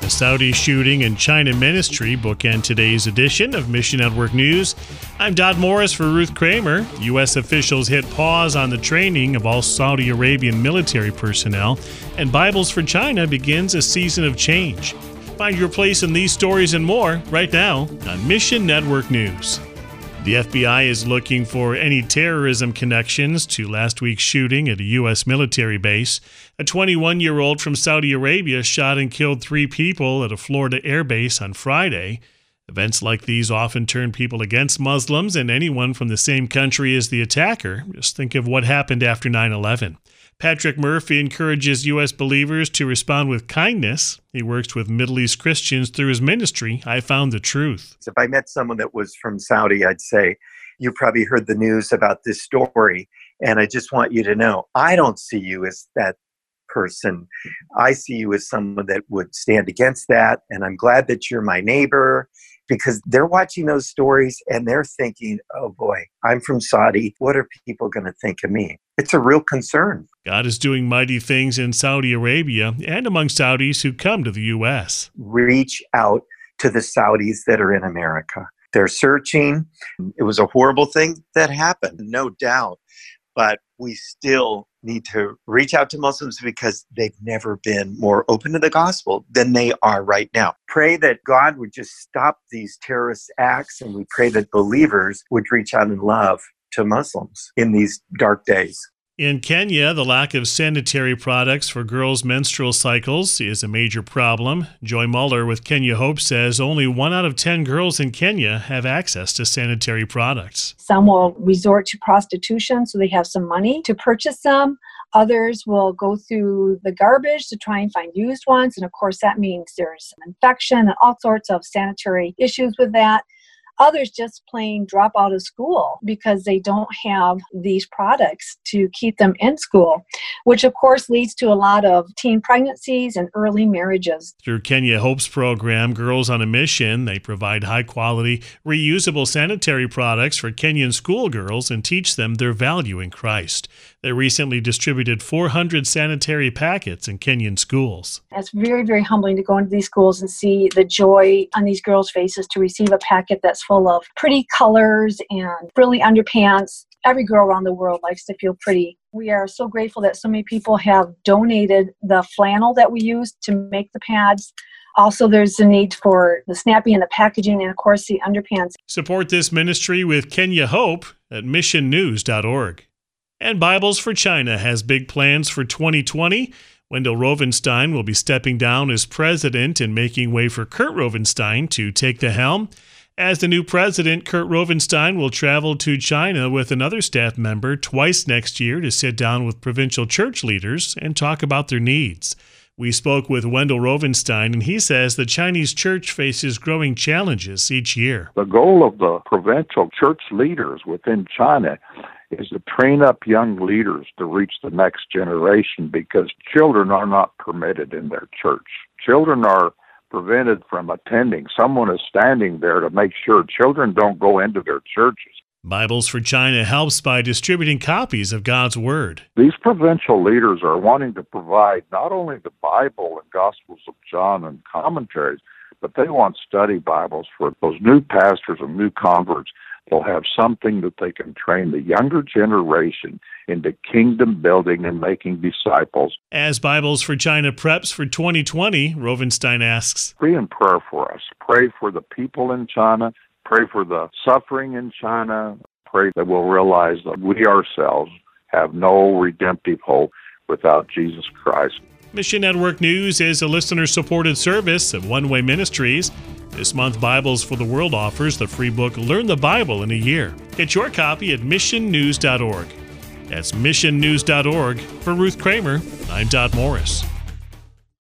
The Saudi shooting and China ministry bookend today's edition of Mission Network News. I'm Dodd Morris for Ruth Kramer. U.S. officials hit pause on the training of all Saudi Arabian military personnel, and Bibles for China begins a season of change. Find your place in these stories and more right now on Mission Network News. The FBI is looking for any terrorism connections to last week's shooting at a U.S. military base. A 21-year-old from Saudi Arabia shot and killed 3 people at a Florida air base on Friday. Events like these often turn people against Muslims and anyone from the same country as the attacker. Just think of what happened after 9/11. Patrick Murphy encourages U.S. believers to respond with kindness. He works with Middle East Christians through his ministry, I Found the Truth. If I met someone that was from Saudi, I'd say, you probably heard the news about this story, and I just want you to know, I don't see you as that person. I see you as someone that would stand against that, and I'm glad that you're my neighbor, because they're watching those stories and they're thinking, oh boy, I'm from Saudi. What are people going to think of me? It's a real concern. God is doing mighty things in Saudi Arabia and among Saudis who come to the U.S. Reach out to the Saudis that are in America. They're searching. It was a horrible thing that happened, no doubt. But we still need to reach out to Muslims because they've never been more open to the gospel than they are right now. Pray that God would just stop these terrorist acts, and we pray that believers would reach out in love to Muslims in these dark days. In Kenya, the lack of sanitary products for girls' menstrual cycles is a major problem. Joy Muller with Kenya Hope says only 1 out of 10 girls in Kenya have access to sanitary products. Some will resort to prostitution so they have some money to purchase them. Others will go through the garbage to try and find used ones. And of course, that means there's an infection and all sorts of sanitary issues with that. Others just plain drop out of school because they don't have these products to keep them in school, which of course leads to a lot of teen pregnancies and early marriages. Through Kenya Hope's program, Girls on a Mission, they provide high-quality, reusable sanitary products for Kenyan schoolgirls and teach them their value in Christ. They recently distributed 400 sanitary packets in Kenyan schools. It's very, very humbling to go into these schools and see the joy on these girls' faces to receive a packet that's full of pretty colors and frilly underpants. Every girl around the world likes to feel pretty. We are so grateful that so many people have donated the flannel that we use to make the pads. Also, there's the need for the snapping and the packaging and, of course, the underpants. Support this ministry with Kenya Hope at missionnews.org. And Bibles for China has big plans for 2020. Wendell Rovenstein will be stepping down as president and making way for Kurt Rovenstein to take the helm. As the new president, Kurt Rovenstein will travel to China with another staff member twice next year to sit down with provincial church leaders and talk about their needs. We spoke with Wendell Rovenstein, and he says the Chinese church faces growing challenges each year. The goal of the provincial church leaders within China is to train up young leaders to reach the next generation, because children are not permitted in their church. Children are prevented from attending. Someone is standing there to make sure children don't go into their churches. Bibles for China helps by distributing copies of God's Word. These provincial leaders are wanting to provide not only the Bible and Gospels of John and commentaries, but they want study Bibles for those new pastors and new converts. They'll have something that they can train the younger generation into kingdom building and making disciples. As Bibles for China preps for 2020, Rovenstein asks, Be in prayer for us. Pray for the people in China. Pray for the suffering in China. Pray that we'll realize that we ourselves have no redemptive hope without Jesus Christ. Mission Network News is a listener-supported service of One Way Ministries. This month, Bibles for the World offers the free book, Learn the Bible in a Year. Get your copy at missionnews.org. That's missionnews.org. For Ruth Kramer, I'm Dodd Morris.